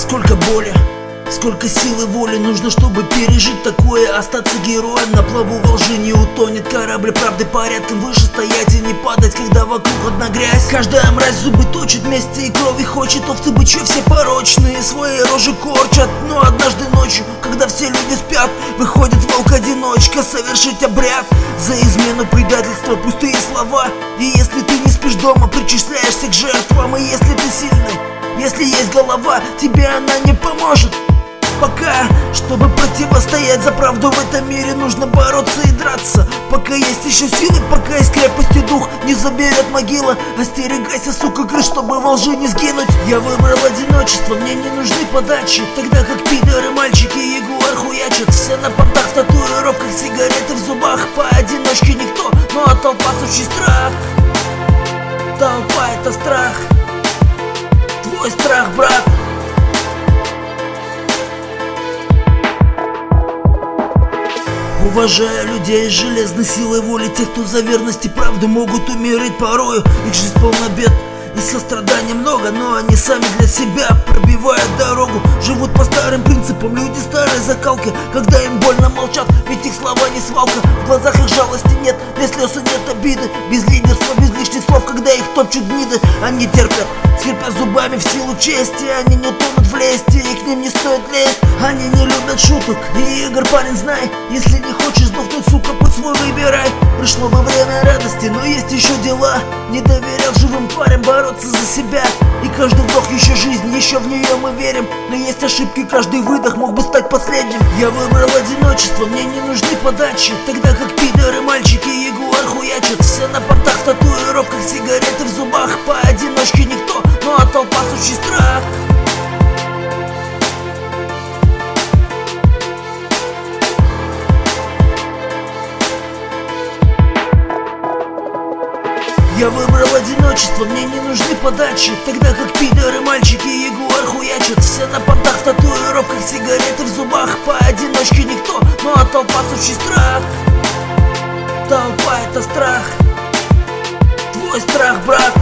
Сколько боли, сколько силы воли нужно, чтобы пережить такое. Остаться героем на плаву во лжи не утонет корабль правды, порядком выше стоять и не падать, когда вокруг одна грязь. Каждая мразь зубы точит, вместе и крови хочет. Овцы бычьи все порочные, свои рожи корчат. Но однажды ночью, когда все люди спят, выходит волк-одиночка совершить обряд. За измену, предательство, пустые слова. И если ты не спишь дома, причисляешься к жертвам. И если ты сильный, если есть голова, тебе она не поможет. Пока, чтобы противостоять за правду в этом мире, нужно бороться и драться. Пока есть еще силы, пока есть крепость и дух, не заберет могила. Остерегайся, сука, крыс, чтобы во лжи не сгинуть. Я выбрал одиночество, мне не нужны подачи. Тогда как пидоры, мальчики, ягуар хуячат. Все на понтах, в татуировках, сигареты в зубах. Поодиночке никто, ну а толпа сущий страх. Толпа — это страх. Твой страх, брат. Уважаю людей с железной силой воли, тех, кто за верность и правду могут умереть порою. Их жизнь полна бед и сострадания много, но они сами для себя пробивают дорогу. Живут по старым принципам, люди старой закалки. Когда им больно, молчат, ведь их слова не свалка. В глазах их жалости нет, без слез и нет обиды. Без лидерства, без лишних слов, когда их топчут гниды. Они терпят, скрипя зубами в силу чести. Они не тонут в лести, и к ним не стоит лезть. Они не любят шуток и игр, парень, знай. Если не хочешь сдохнуть, сука, путь свой выбирай. Пришло бы время радости, но есть еще дела. Не доверял живым тварям бороться за себя. И каждый вдох еще жизнь, еще в нее мы верим. Но есть ошибки, каждый выдох мог бы стать последним. Я выбрал одиночество, мне не нужны подачи. Тогда как пидоры, мальчики, ягуар хуячат. Все на понтах, в татуировках, сигареты в зубах. Поодиночке никто, ну а толпа сущий страх. Я выбрал одиночество, мне не нужны подачи. Тогда как пидоры, мальчики, ягуар хуячат. Все на понтах, в татуировках, сигареты в зубах. Поодиночке никто, ну а толпа сущий страх. Толпа — это страх. Твой страх, брат.